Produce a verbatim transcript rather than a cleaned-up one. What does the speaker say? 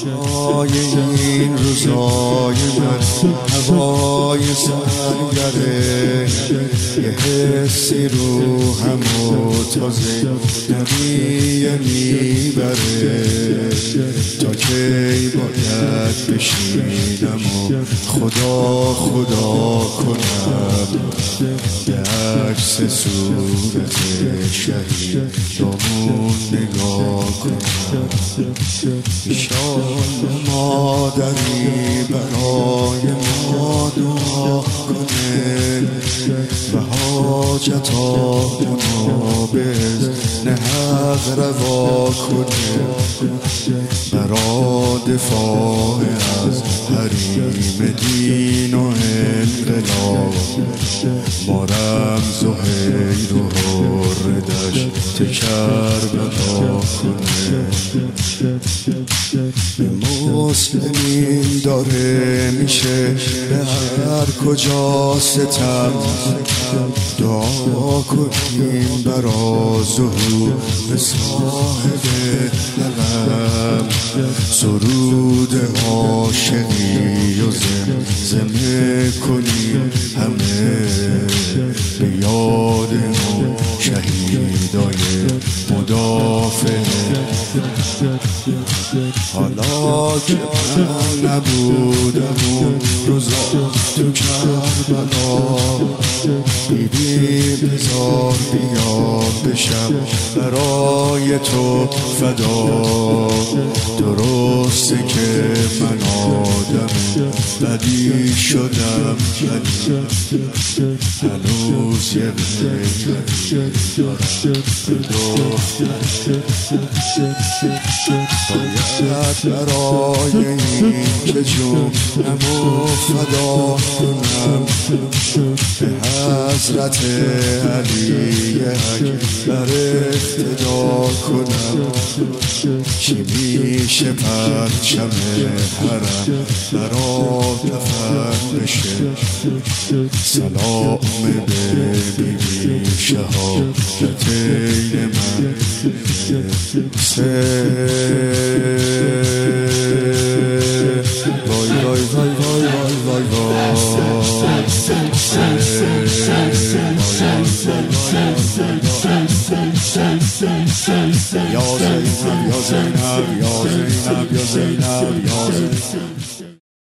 های این روزای من هوای سرگره یه حسی رو همو تازه نمیه میبره تا کی باید بشینم و خدا خدا کنم به عکس صورت شهیدامون نگاه کنم. ایشالله مادری برای ما دعا کنه و حاجتامونو به اذن حق روا کنه برا دفاع از حریم دین و انقلاب ما رمز و حیر و حر دشت کربلا کنه. مسلمین داره میشه به هر کجا ستم دعا کنیم برا ظهور صاحب علم سرود عاشقی و زمزمه کنیم همه به یاد اون شهیدای مدافع. حالا که من نبودم اون روزا تو کربلا بیبی بذار بیا بشم برای تو فدا. درسته که من آدم بدی شدم هنوز یه غیرتی باید برای این که جونمو فدا کنم به حضرت علی اکبر اقتدا کنم. چی میشه پرچم حرم برا کفن بشه سلام به بیبی شهادتین من سه. وای وای وای وای وای وای یا زینب یا زینب یا زینب یا زینب یا زینب